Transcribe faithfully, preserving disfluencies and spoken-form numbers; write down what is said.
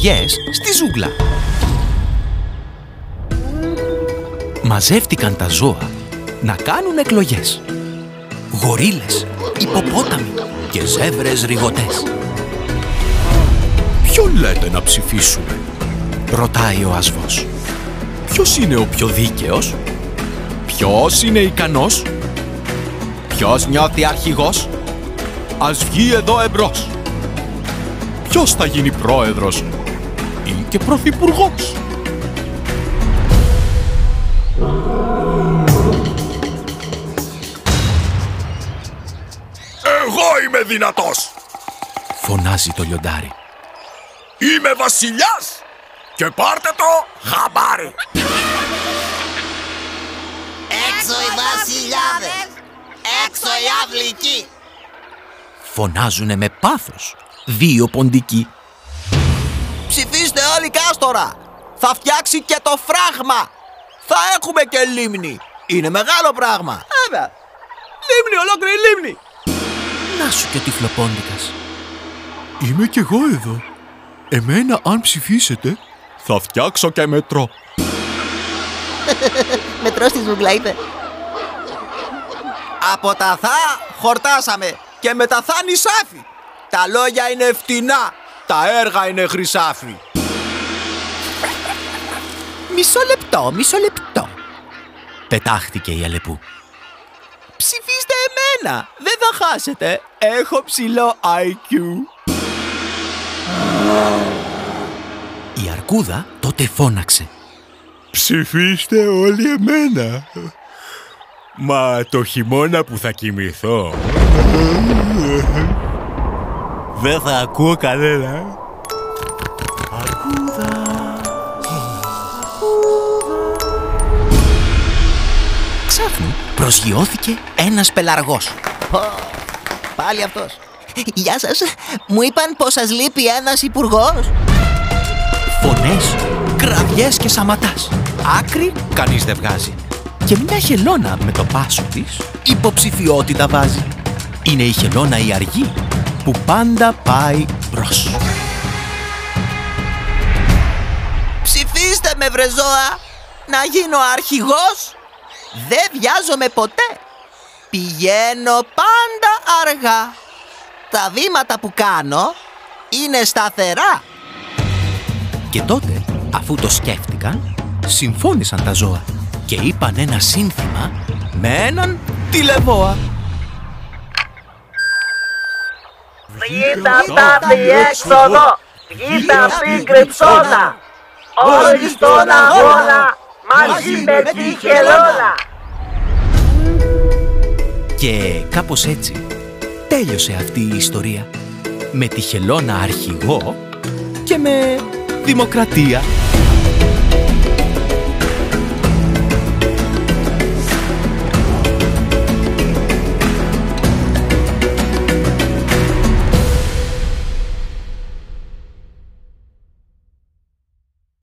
εκλογές στη ζούγκλα. Μαζεύτηκαν τα ζώα να κάνουν εκλογές. Γορίλες, ιπποπόταμοι και ζέβρες ρυγωτές. «Ποιο λέτε να ψηφίσουμε?» ρωτάει ο ασβός. «Ποιος είναι ο πιο δίκαιος? Ποιος είναι ικανός? Ποιος νιώθει αρχηγός? Ας βγει εδώ εμπρός. Ποιος θα γίνει πρόεδρος ή και πρωθυπουργός?» «Εγώ είμαι δυνατός!» φωνάζει το λιοντάρι. «Είμαι βασιλιάς και πάρτε το χαμπάρι!» Έξω οι βασιλιάδες! Έξω οι αυλικοί! Φωνάζουνε με πάθος δύο ποντικοί. Ψηφίστε όλοι κάστορα! Θα φτιάξει και το φράγμα! Θα έχουμε και λίμνη! Είναι μεγάλο πράγμα! Βέβαια! Λίμνη, ολόκληρη λίμνη! Να σου και ο τυφλοπόντικας. «Είμαι κι εγώ εδώ. Εμένα αν ψηφίσετε θα φτιάξω και μετρό». Μετρό στη ζούγκλα είπε. Από τα θα χορτάσαμε και με τα θα νησάφι. Τα λόγια είναι φτηνά, τα έργα είναι χρυσάφι. Μισό λεπτό, μισό λεπτό, πετάχτηκε η Αλεπού. Ψηφίστε εμένα, δεν θα χάσετε. Έχω ψηλό άι κιου. Η Αρκούδα τότε φώναξε. «Ψηφίστε όλοι εμένα. Μα το χειμώνα που θα κοιμηθώ δεν θα ακούω κανένα». Αρκούδα. Ξάφνου προσγειώθηκε ένας πελαργός. Πάλι αυτός. Γεια σας, μου είπαν πως σας λείπει ένας υπουργός. Φωνές, κραυγές και σαματάς. Άκρη κανείς δεν βγάζει. Και μια χελώνα με το πάσο της υποψηφιότητα βάζει. Είναι η χελώνα η αργή που πάντα πάει μπρος. Ψηφίστε με βρε ζώα, να γίνω αρχηγός. Δεν βιάζομαι ποτέ. Πηγαίνω πάντα αργά. Τα βήματα που κάνω είναι σταθερά. Και τότε, αφού το σκέφτηκαν, συμφώνησαν τα ζώα και είπαν ένα σύνθημα με έναν τηλεβόα. Βγείτε απ' τη έξοδο, βγείτε απ' την κρυψώνα, όλοι στον αγώνα, μαζί με τη χελώνα. Και κάπως έτσι τέλειωσε αυτή η ιστορία, με τη χελώνα αρχηγό και με δημοκρατία.